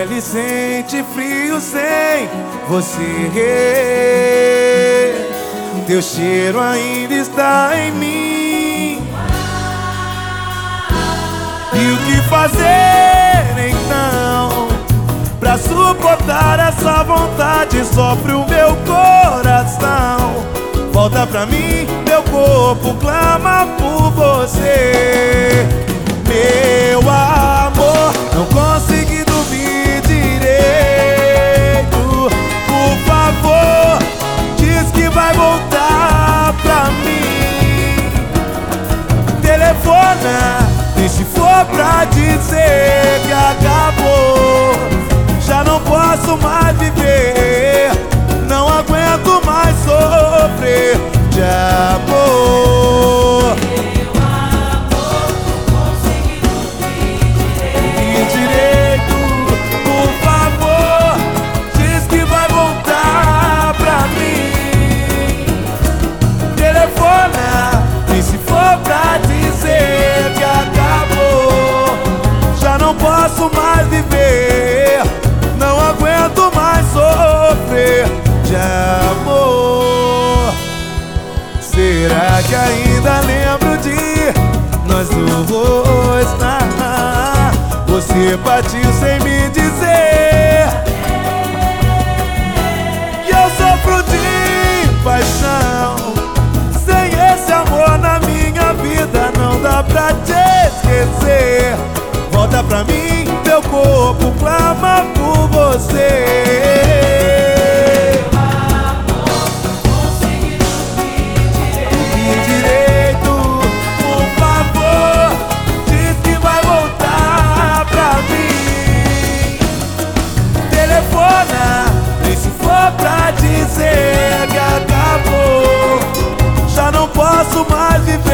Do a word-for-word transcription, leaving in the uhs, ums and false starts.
pele sente frio sem você. Teu cheiro ainda está em mim. E o que fazer então pra suportar essa vontade? Sofre o meu coração. Volta pra mim, meu corpo clama por você. Meu amor, não consegui dormir direito. Por favor, diz que vai voltar pra mim. Telefona, e se for pra dizer que acabou, já não posso mais viver. Não aguento mais sofrer de amor. Meu amor, não consegui dormir direito. Por favor, diz que vai voltar pra mim. Telefona, e se for pra dizer que acabou, já não posso mais viver. Não aguento mais sofrer de amor. Será que ainda lembro de nós dois? Ah, você partiu sem me dizer, e eu sofro de paixão. Sem esse amor na minha vida não dá pra te esquecer. Volta pra mim, meu corpo clama por você. E se for pra dizer que acabou, já não posso mais viver.